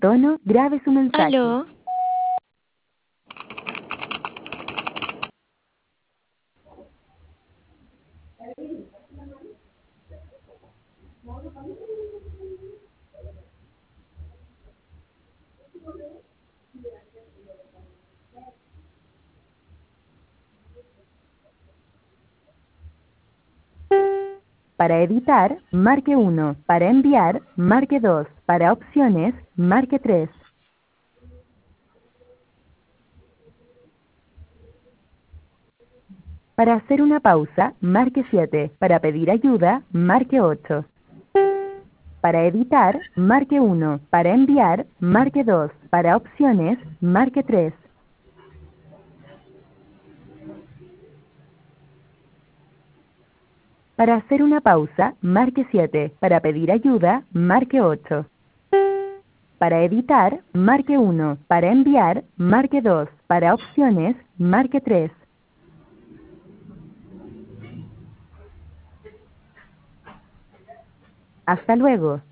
tono, grabe su mensaje. Aló, Para editar, marque 1. Para enviar, marque 2. Para opciones, marque 3. Para hacer una pausa, marque 7. Para pedir ayuda, marque 8. Para editar, marque 1. Para enviar, marque 2. Para opciones, marque 3. Para hacer una pausa, marque 7. Para pedir ayuda, marque 8. Para editar, marque 1. Para enviar, marque 2. Para opciones, marque 3. Hasta luego.